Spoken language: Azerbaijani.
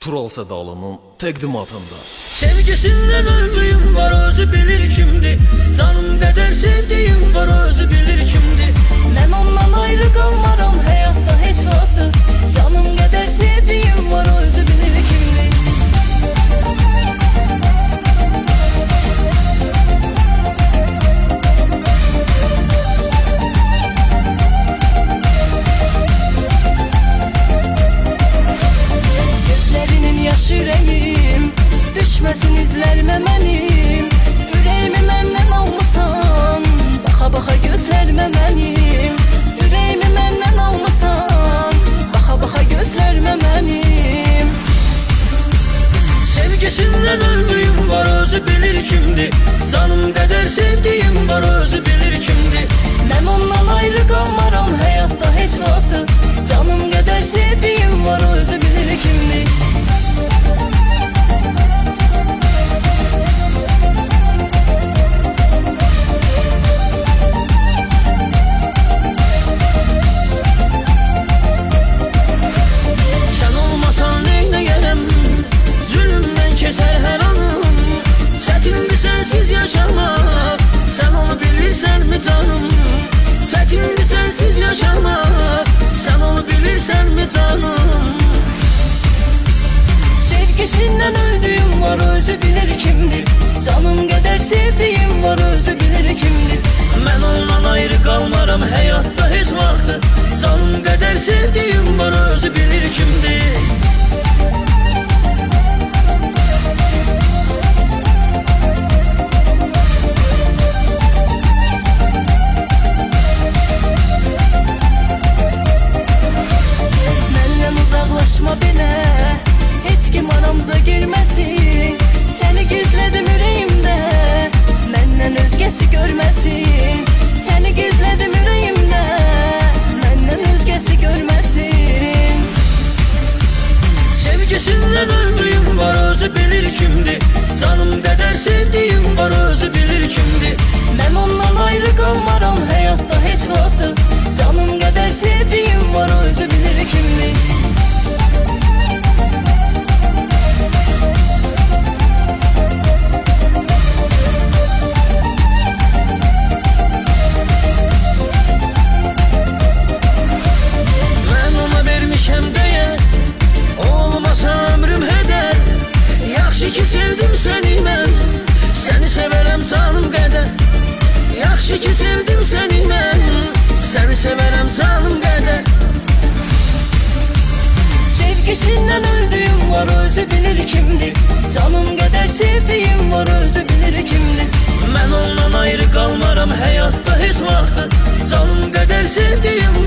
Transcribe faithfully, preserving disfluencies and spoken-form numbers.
Tural Sadalının təqdimatında. Sevgisindən öldüyüm var, özü bilir kimdi. Canım qədər sevdiyim var, özü bilir kimdi. Mən ondan ayrı qalmaram həyatda heç vaxtı. Canım qədər sevdiyim var, özü bilir kimdi. Yaş ürəyim, düşməsin izlərimə mənim. Ürəyimi məndən almısan, baxa-baxa gözlərimə mənim. Ürəyimi məndən almısan, baxa-baxa gözlərimə mənim. Sevgisindən öldüyüm var, özü bilir kimdi. Canım qədər sevdiyim var, özü bilir kimdi. Mən ondan ayrı qalmaram həyatda heç vaxtı. Canım qədər sevdiyim var, özü bilir kimdi. Keçər hər anım, çətindir sənsiz yaşamaq. Sən onu bilirsənmi canım? Çətindir sənsiz yaşamaq. Sən onu bilirsənmi canım? Sevgisindən öldüyüm var, özü bilir kimdir. Canım qədər sevdiyim var, özü bilir kimdir. Mən ondan ayrı qalmaram həyatda heç vaxtı. Canım qədər sevdiyim var, özü bilir kimdir. Uzaqlaşma belə, heç kim aramıza girməsin. Səni gizlədim ürəyimdə, məndən özgəsi görməsin. Səni gizlədim ürəyimdə, məndən özgəsi görməsin. Sevgisindən öldüyüm var, özü bilir kimdi. Canım qədər sevdiyim var, özü bilir kimdi. Mən ondan ayrı qalmaram həyatda heç vaxtı. Canım qədər sevdiyim var, özü bilir kimdi. Ki sevdim səni mən, səni sevərəm canım qədər. Yaxşı ki sevdim səni mən, səni sevərəm canım qədər. Sevgisindən öldüyüm var, özü bilir kimdir. Canım qədər sevdiyim var, özü bilir kimdir. Mən ondan ayrı qalmaram həyatda heç vaxtı. Canım qədər sevdiyim